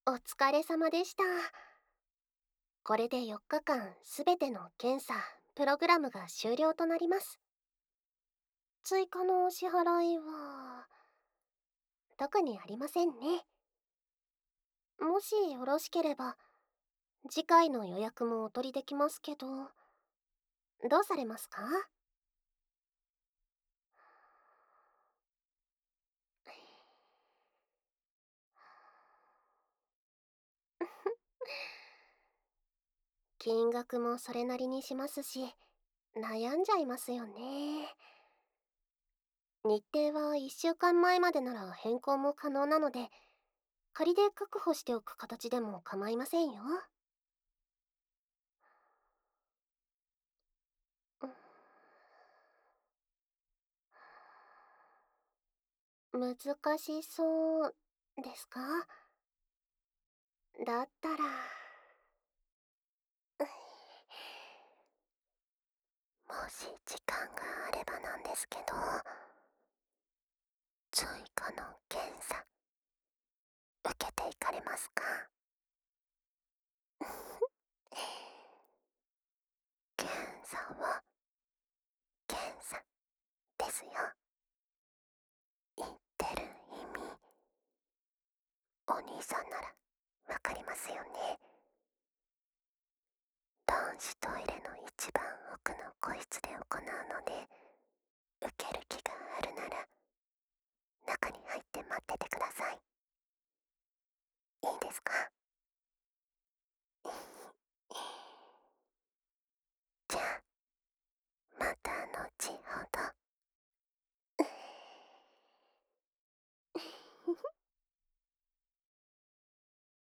お疲れ様でした。これで4日間すべての検査、プログラムが終了となります。追加のお支払いは、特にありませんね。もしよろしければ、次回の予約もお取りできますけど、どうされますか？金額もそれなりにしますし、悩んじゃいますよね。日程は1週間前までなら変更も可能なので、仮で確保しておく形でも構いませんよ。難しそうですか？だったら、もし時間があればなんですけど、追加の検査、受けていかれますか？検査は検査ですよ。言ってる意味、お兄さんならわかりますよね。男子トイレの一番奥の個室で行うので、受ける気があるなら中に入って待っててください。